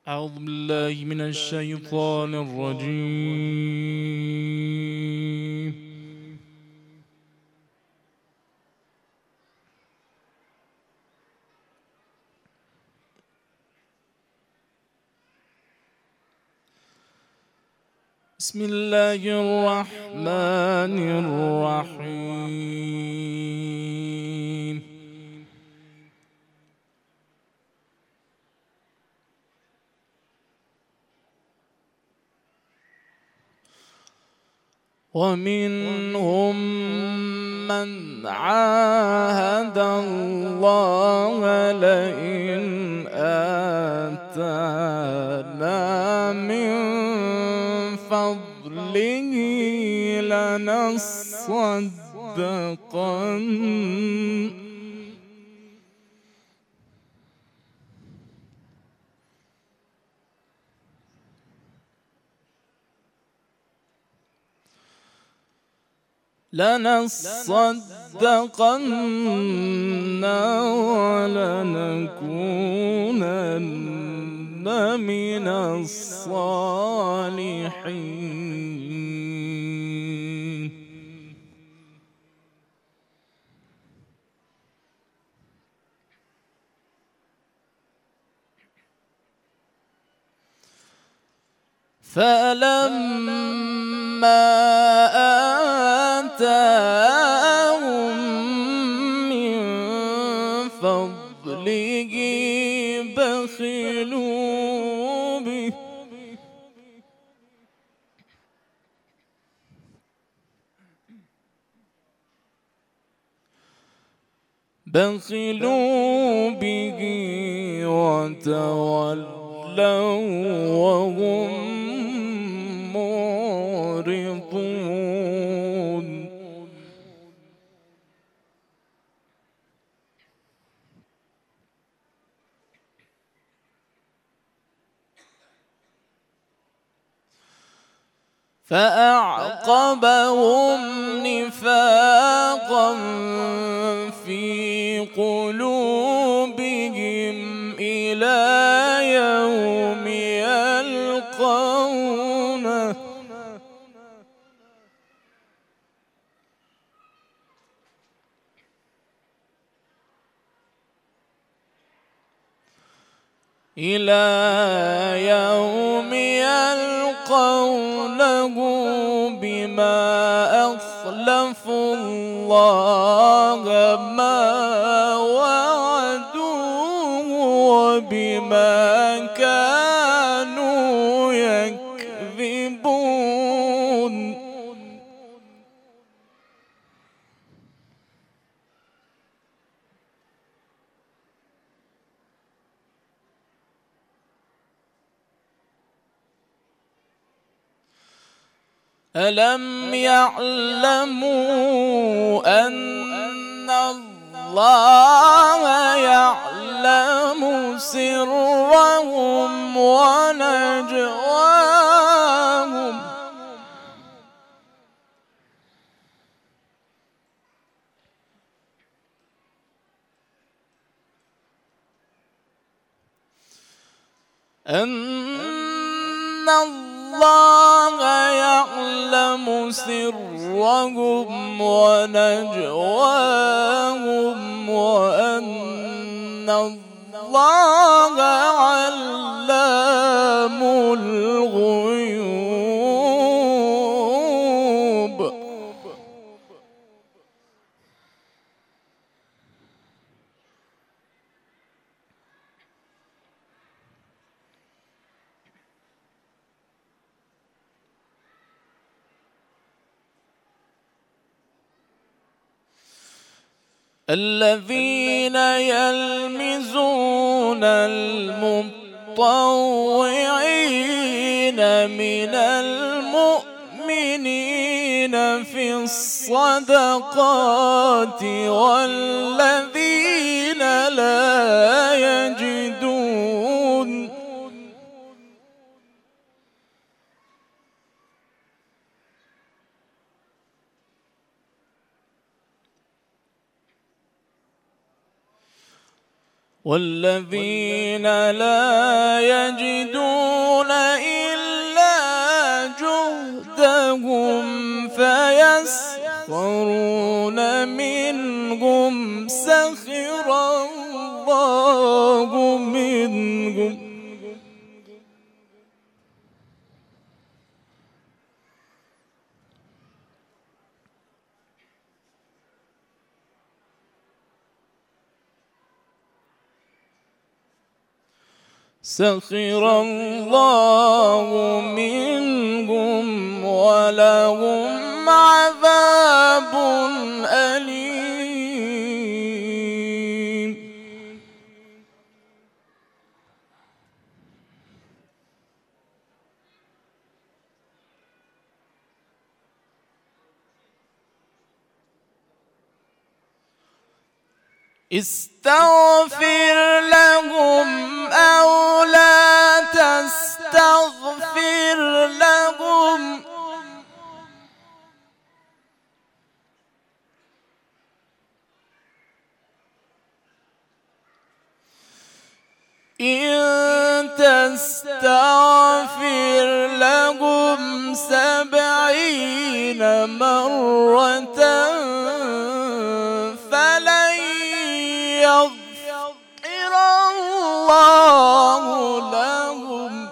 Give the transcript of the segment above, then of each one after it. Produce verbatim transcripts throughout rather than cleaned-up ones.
أعوذ بالله من الشيطان الرجيم. بسم الله الرحمن الرحيم. ومنهم من عاهد الله لئن آتانا من فضله لنصدقن لنصدقن ولنكونن من الصالحين. فلما آتاهم من فضله بخلوا به بخلوا به وتولوا وهم معرضون. فأعقبهم نفاقا في قلوبهم إلى يوم يلقونه إلى يوم يلقونه بما أخلفوا الله ما وعدوه وبما كانوا يكذبون. ألم يعلموا أن الله يعلم سرهم ونجواهم أن الله يعلم سرهم ونجواهم وأن الله علام الغيوب. الذين يلمزون المطوعين من المؤمنين في الصدقات والذين لا يجدون والذين لا يجدون إلا جهدهم فيسخرون منهم سخر الله منهم سخر الله منهم ولهم عذاب أليم. استغفر لهم أو لا تستغفر لهم إن تستغفر لهم سبعين مرة فلن يغفر الله لهم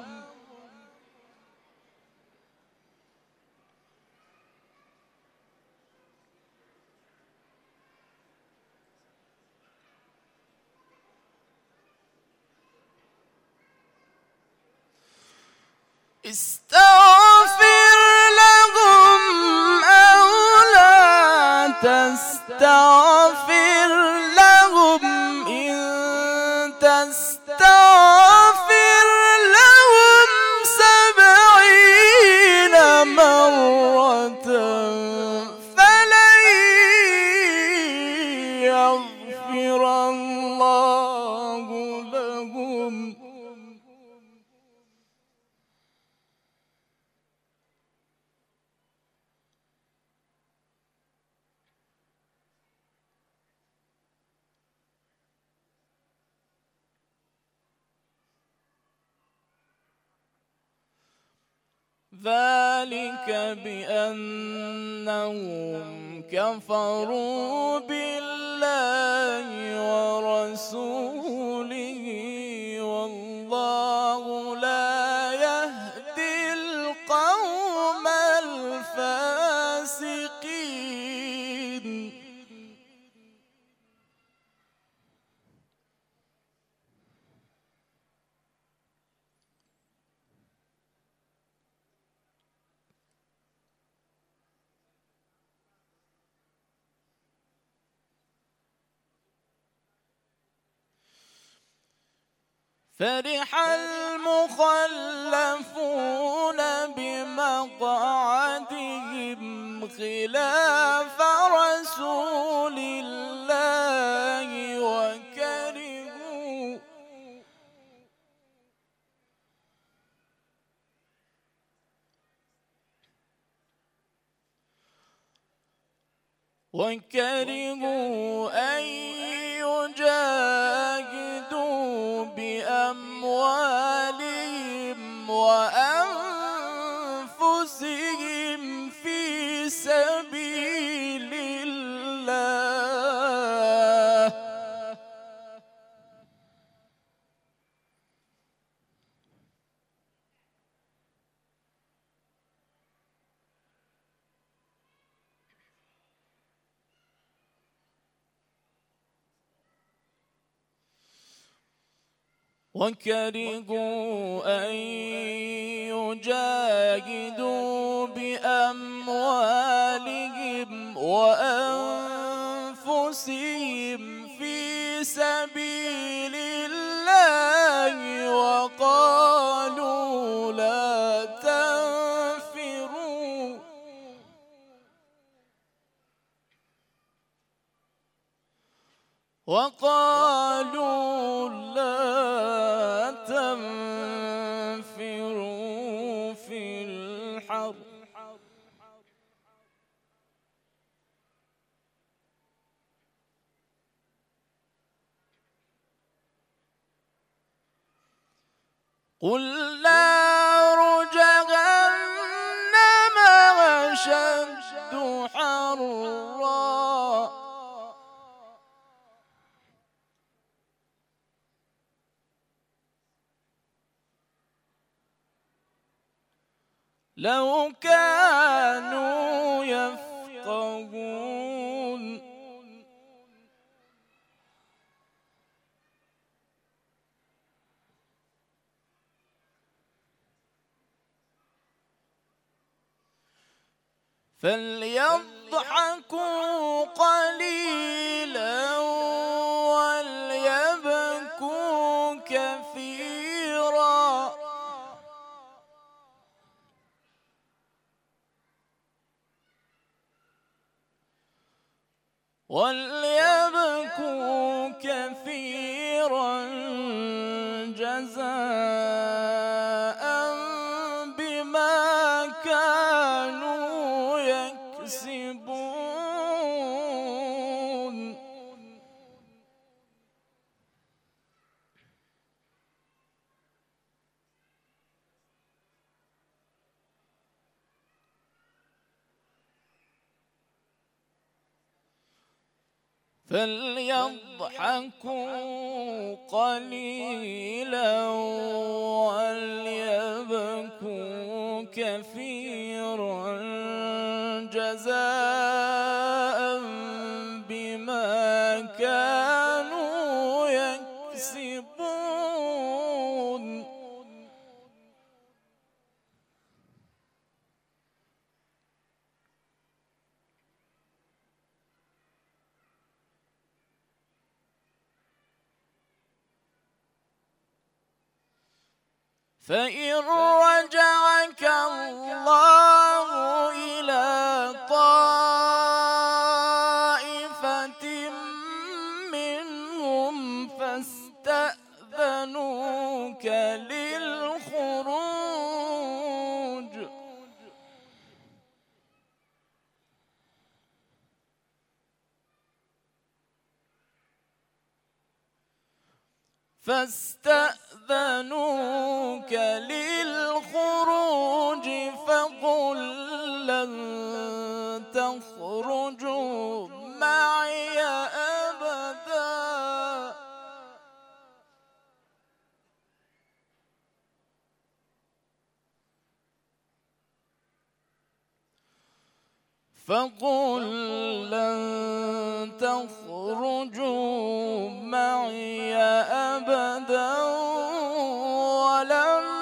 استغفر لهم أو لا تستغفر لهم إن تستغفر لهم سبعين مرة فلن يغفر الله لهم ذلك بأنهم كفروا بالله ورسوله والله لا يهدي القوم الفاسقين. فرح المخلفون بمقعدهم خلاف رسول الله وكرهوا وكرهوا أن يجاهدوا بأموالهم وأنفسهم في سبيل الله وكرهوا أن يجاهدوا بأموالهم وأنفسهم في سبيل الله وقالوا لا تنفروا وقالوا لا تنفروا في الحر قل نار جهنم أشد حرا لو كانوا يفقهون فليضحكوا قليلا وليبكوا كثيرا وليبكوا كثيرا جزاء بما كانوا يكسبون فليضحكوا قليلا وليبكوا كثيرا جزاء بما كانوا يكسبون فإن رجعك الله إلى طائفة منهم فاستأذنوك للخروج فاستأذنوك للخروج فقل لن تخرجوا معي أبدا فقل لن تخرجوا معي أبدا ولن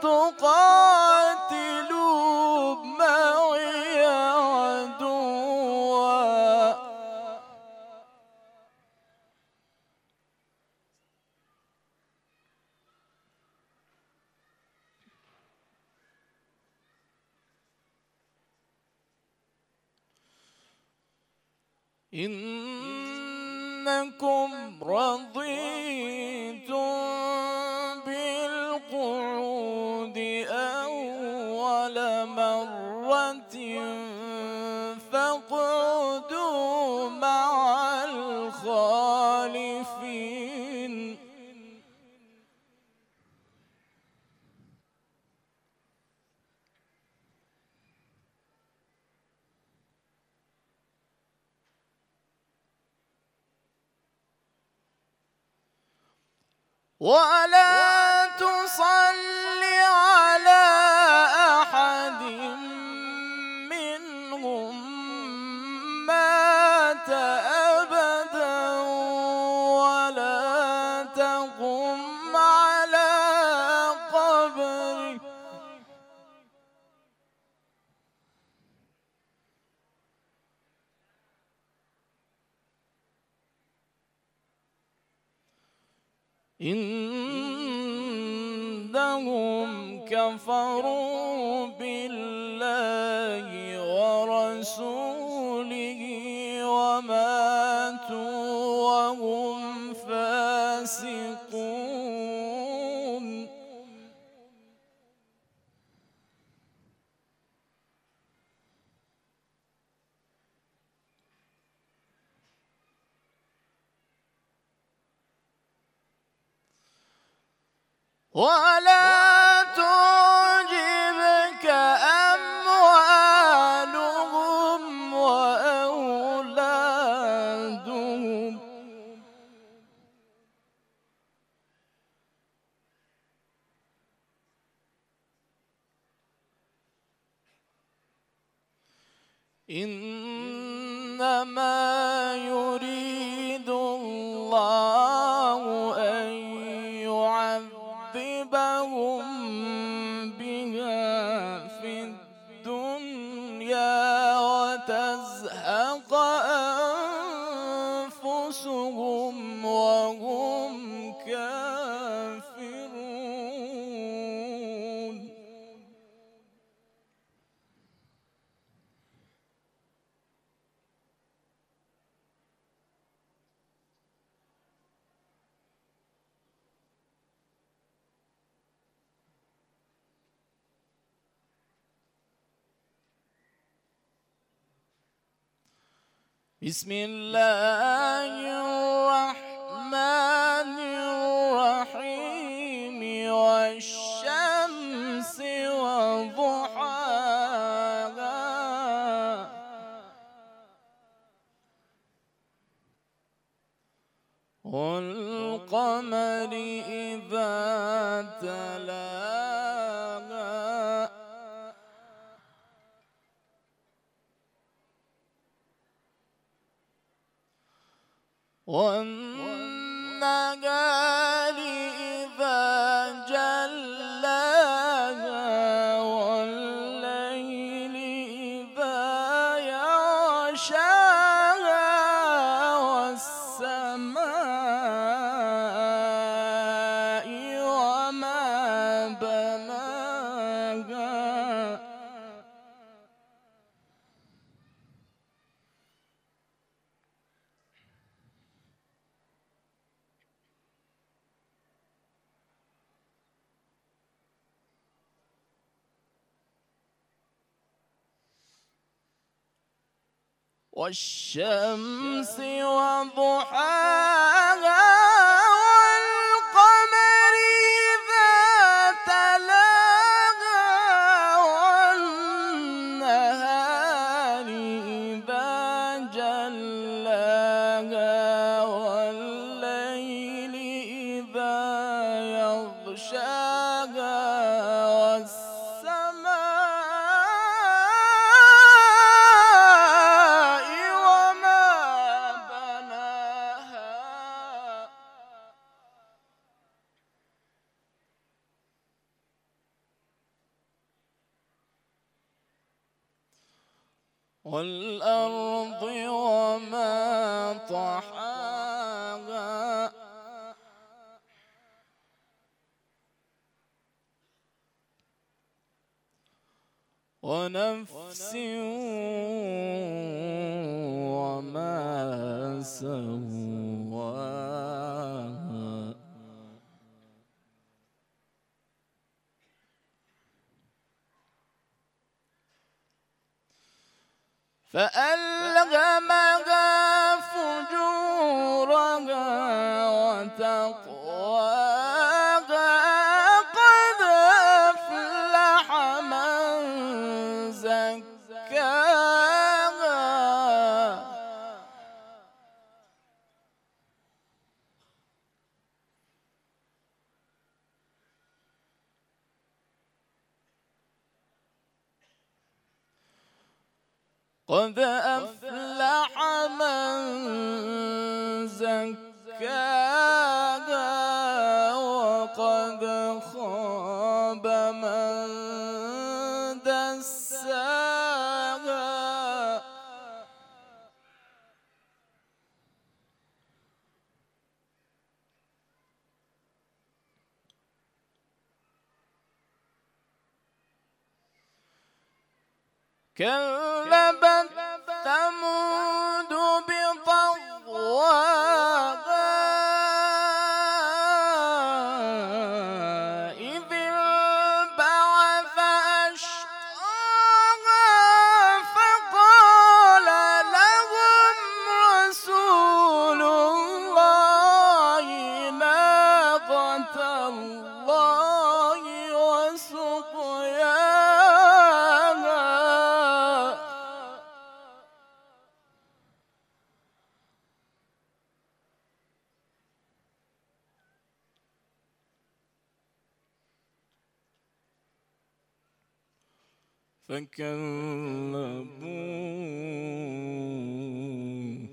تقاتلوا معي عدوا إنكم رضيتم بالقعود أول مرة فاقعدوا مع الخالفين ولا تصل على أحد منهم مات أبدا ولا تقم على قبره إنهم كفروا بالله ورسوله وماتوا وهم فاسقون ولا إنما يريد الله أن يعذبهم بها في الدنيا وتزهق أنفسهم وهم كافرون. بسم الله الرحمن الرحيم والشمس وضحاها والقمر إذا تلاها والنهار إذا جلاها والليل إذا يغشاها والسماء وما بناها والشمس وضحاها والقمر إذا تلاها والنهار إذا جلاها والليل إذا يغشاها والأرض وما طحاها ونفس وما سواها فألهمها فجورها وتقواها قد أفلح من زكاها قد أفلح من زكاها وقد خاب من دساها كذبت ثمود بطغواها إذ انبعث أشقاها فقال لهم رسول الله ناقة الله وسقياها فكذبوه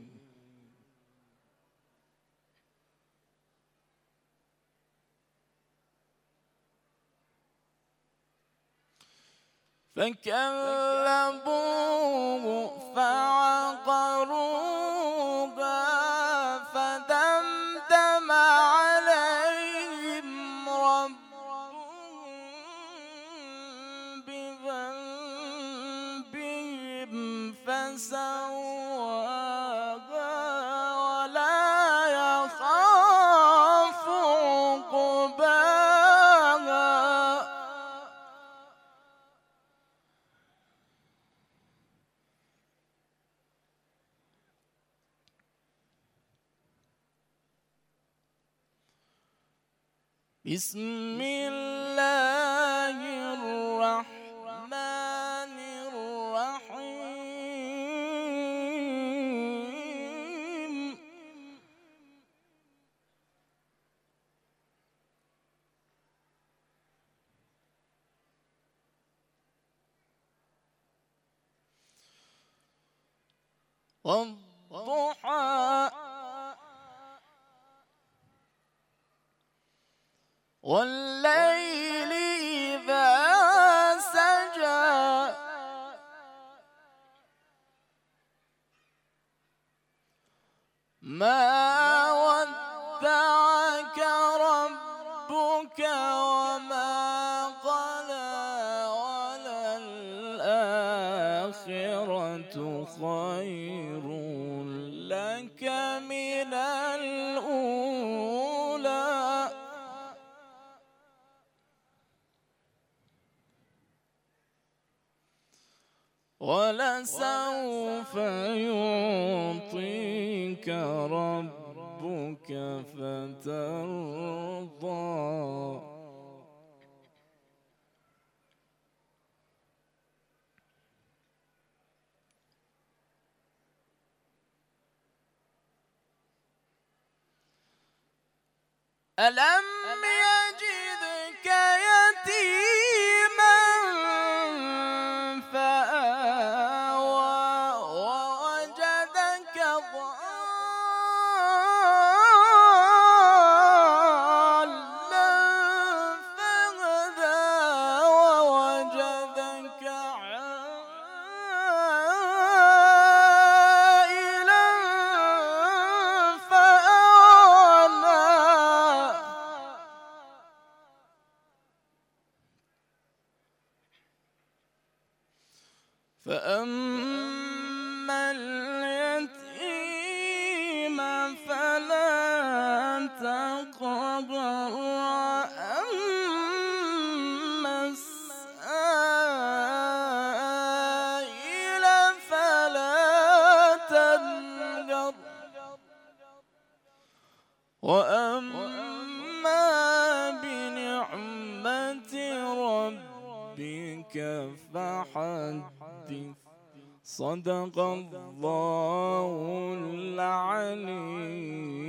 فكذبوه فعقروها فدمدم عليهم ربهم بذنبهم فسواها ولا يخاف عقباها. بسم الله الرحمن الرحيم. والضحى والليل إذا سجى ما ودعك ربك وما قلى وللآخرة خير لك من الأولى ولسوف يعطيك ربك فترضى. ألم يجدك يتيما فآوى ووجدك ضالا فهدى ووجدك عائلا فأغنى. فأما اليتيم فلا تقهر وأما السائل فلا تنهر وأما بنعمة ربك فحدث. صدق الله العلي